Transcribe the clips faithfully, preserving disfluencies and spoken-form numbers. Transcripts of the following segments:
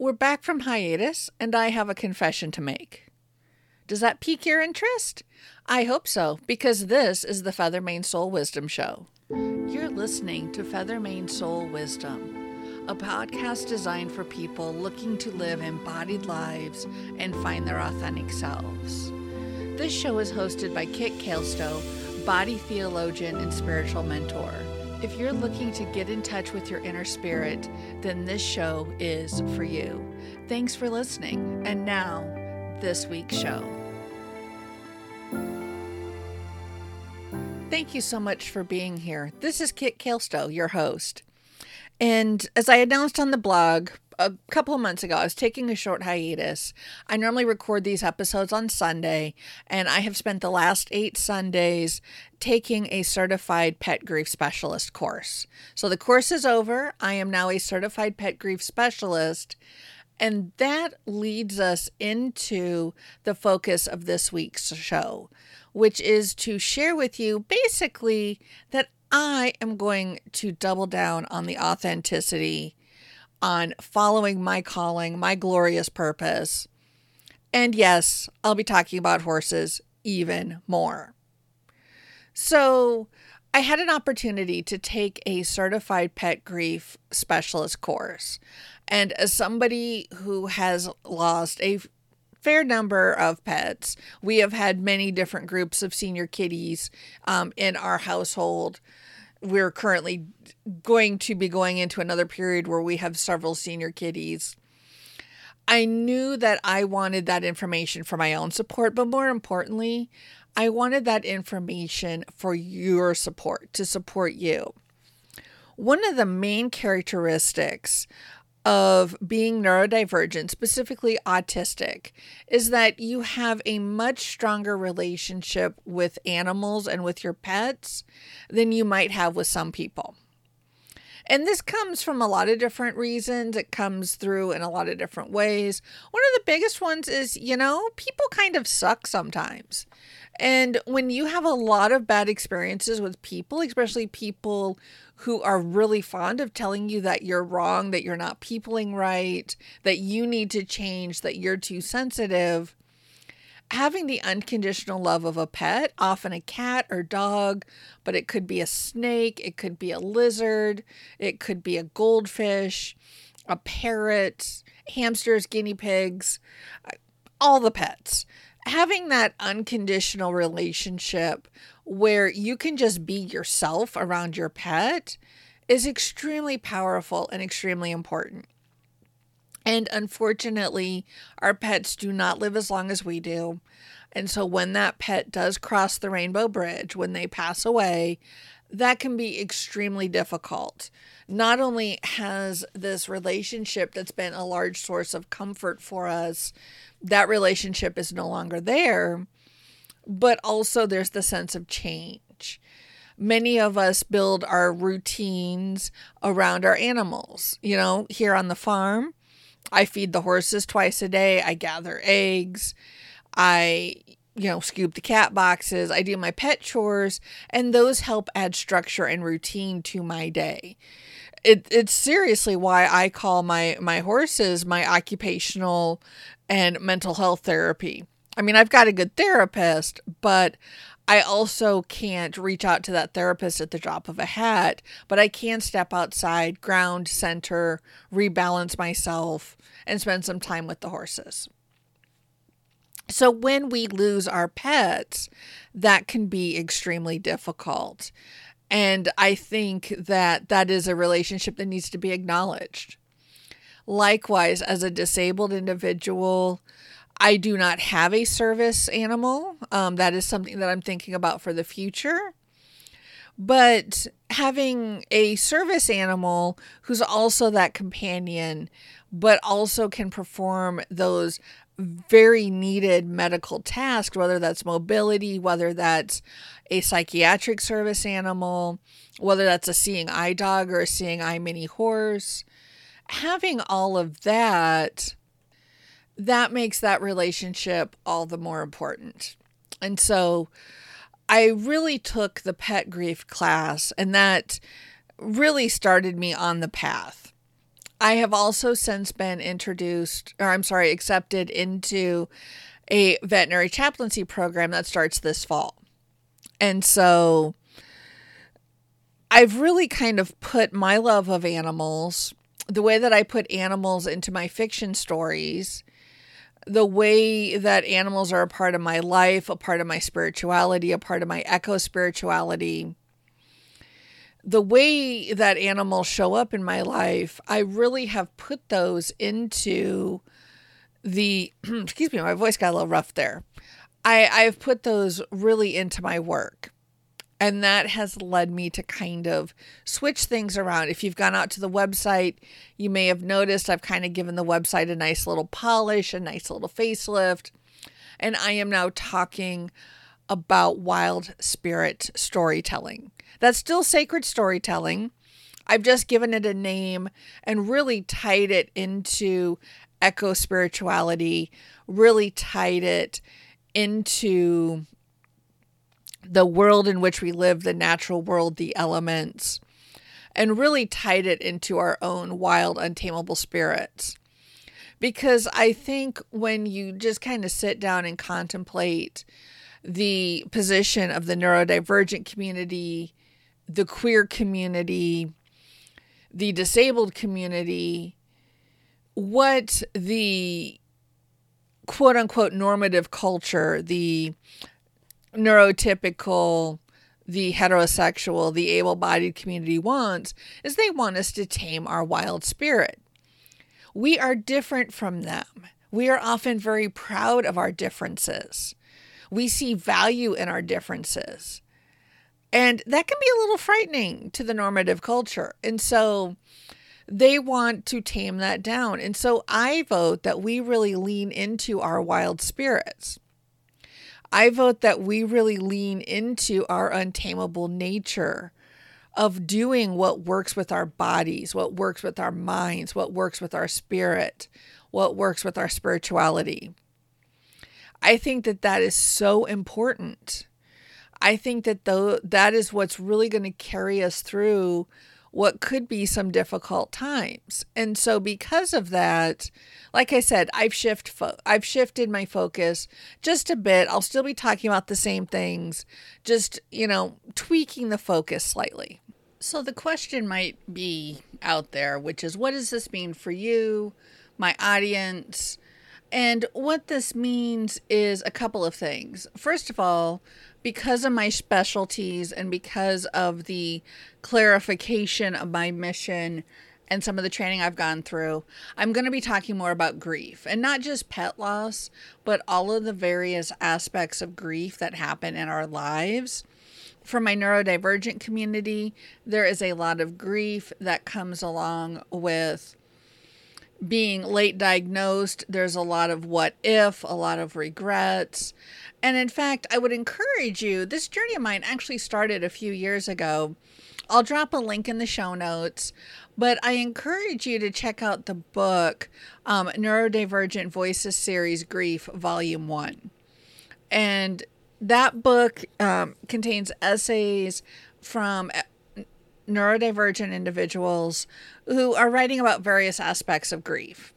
We're back from hiatus, and I have a confession to make. Does that pique your interest? I hope so, because this is the Feather Mane Soul Wisdom Show. You're listening to Feather Mane Soul Wisdom, a podcast designed for people looking to live embodied lives and find their authentic selves. This show is hosted by Kit Kaelstow, body theologian and spiritual mentor. If you're looking to get in touch with your inner spirit, then this show is for you. Thanks for listening. And now, this week's show. Thank you so much for being here. This is Kit Kaelstow, your host. And as I announced on the blog a couple of months ago, I was taking a short hiatus. I normally record these episodes on Sunday, and I have spent the last eight Sundays taking a certified pet grief specialist course. So the course is over. I am now a certified pet grief specialist, and that leads us into the focus of this week's show, which is to share with you basically that I am going to double down on the authenticity, on following my calling, my glorious purpose. And yes, I'll be talking about horses even more. So I had an opportunity to take a certified pet grief specialist course. And as somebody who has lost a fair number of pets, we have had many different groups of senior kitties um, in our household. We're currently going to be going into another period where we have several senior kitties. I knew that I wanted that information for my own support, but more importantly, I wanted that information for your support, to support you. One of the main characteristics of being neurodivergent, specifically autistic, is that you have a much stronger relationship with animals and with your pets than you might have with some people. And this comes from a lot of different reasons. It comes through in a lot of different ways. One of the biggest ones is, you know, people kind of suck sometimes. And when you have a lot of bad experiences with people, especially people who are really fond of telling you that you're wrong, that you're not peopling right, that you need to change, that you're too sensitive, having the unconditional love of a pet, often a cat or dog, but it could be a snake, it could be a lizard, it could be a goldfish, a parrot, hamsters, guinea pigs, all the pets. Having that unconditional relationship where you can just be yourself around your pet is extremely powerful and extremely important. And unfortunately, our pets do not live as long as we do. And so when that pet does cross the rainbow bridge, when they pass away, that can be extremely difficult. Not only has this relationship that's been a large source of comfort for us, that relationship is no longer there, but also there's the sense of change. Many of us build our routines around our animals. You know, here on the farm, I feed the horses twice a day. I gather eggs. I, you know, scoop the cat boxes. I do my pet chores, and those help add structure and routine to my day. It, it's seriously why I call my, my horses my occupational and mental health therapy. I mean, I've got a good therapist, but I also can't reach out to that therapist at the drop of a hat, but I can step outside, ground, center, rebalance myself, and spend some time with the horses. So when we lose our pets, that can be extremely difficult. And I think that that is a relationship that needs to be acknowledged. Likewise, as a disabled individual, I do not have a service animal. Um, that is something that I'm thinking about for the future. But having a service animal who's also that companion, but also can perform those very needed medical tasks, whether that's mobility, whether that's a psychiatric service animal, whether that's a seeing eye dog or a seeing eye mini horse, having all of that, that makes that relationship all the more important. And so I really took the pet grief class, and that really started me on the path. I have also since been introduced, or I'm sorry, accepted into a veterinary chaplaincy program that starts this fall. And so I've really kind of put my love of animals, the way that I put animals into my fiction stories, the way that animals are a part of my life, a part of my spirituality, a part of my eco-spirituality, the way that animals show up in my life, I really have put those into the, excuse me, my voice got a little rough there. I, I've put those really into my work. And that has led me to kind of switch things around. If you've gone out to the website, you may have noticed I've kind of given the website a nice little polish, a nice little facelift. And I am now talking about wild spirit storytelling. That's still sacred storytelling. I've just given it a name and really tied it into eco-spirituality, really tied it into the world in which we live, the natural world, the elements, and really tied it into our own wild, untamable spirits. Because I think when you just kind of sit down and contemplate the position of the neurodivergent community, the queer community, the disabled community, what the quote unquote normative culture, the neurotypical, the heterosexual, the able-bodied community wants, is they want us to tame our wild spirit. We are different from them. We are often very proud of our differences. We see value in our differences. And that can be a little frightening to the normative culture. And so they want to tame that down. And so I vote that we really lean into our wild spirits. I vote that we really lean into our untamable nature of doing what works with our bodies, what works with our minds, what works with our spirit, what works with our spirituality. I think that that is so important. I think that though that is what's really going to carry us through what could be some difficult times. And so because of that, like I said, I've shift fo- I've shifted my focus just a bit. I'll still be talking about the same things, just, you know, tweaking the focus slightly. So the question might be out there, which is, what does this mean for you, my audience? And what this means is a couple of things. First of all, because of my specialties and because of the clarification of my mission and some of the training I've gone through, I'm going to be talking more about grief, and not just pet loss, but all of the various aspects of grief that happen in our lives. For my neurodivergent community, there is a lot of grief that comes along with being late diagnosed. There's a lot of what if, a lot of regrets. And in fact, I would encourage you, this journey of mine actually started a few years ago. I'll drop a link in the show notes, but I encourage you to check out the book, um, Neurodivergent Voices Series Grief, Volume one. And that book um, contains essays from neurodivergent individuals who are writing about various aspects of grief.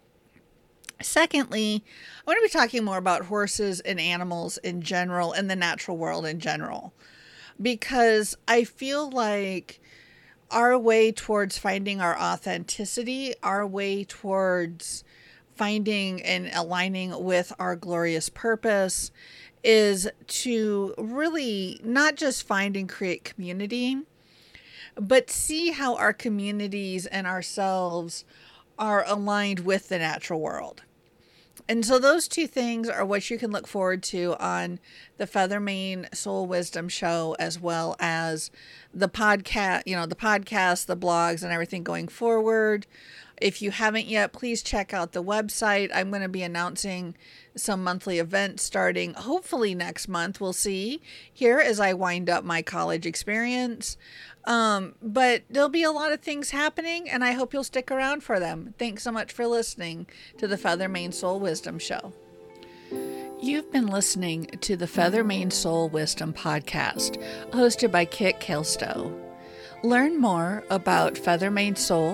Secondly, I want to be talking more about horses and animals in general and the natural world in general, because I feel like our way towards finding our authenticity, our way towards finding and aligning with our glorious purpose is to really not just find and create community, but see how our communities and ourselves are aligned with the natural world. And so those two things are what you can look forward to on the Feather Mane Soul Wisdom Show, as well as the podcast, you know, the podcast, the blogs, and everything going forward. If you haven't yet, please check out the website. I'm going to be announcing some monthly events starting hopefully next month. We'll see here as I wind up my college experience. Um, but there'll be a lot of things happening, and I hope you'll stick around for them. Thanks so much for listening to the Feather Mane Soul Wisdom Show. You've been listening to the Feather Mane Soul Wisdom podcast, hosted by Kit Kelstow. Learn more about Feather Mane Soul,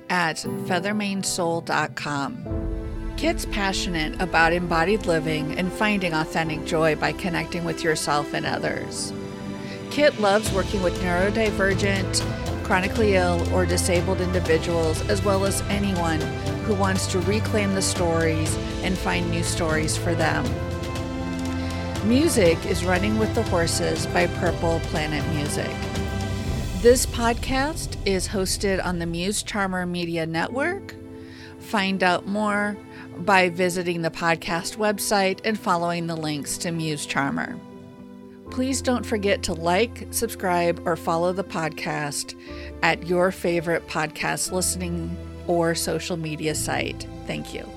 at feathermane soul dot com. Kit's passionate about embodied living and finding authentic joy by connecting with yourself and others. Kit loves working with neurodivergent, chronically ill, or disabled individuals, as well as anyone who wants to reclaim the stories and find new stories for them. Music is Running with the Horses by Purple Planet Music. This podcast is hosted on the Muse Charmer Media Network. Find out more by visiting the podcast website and following the links to Muse Charmer. Please don't forget to like, subscribe, or follow the podcast at your favorite podcast listening or social media site. Thank you.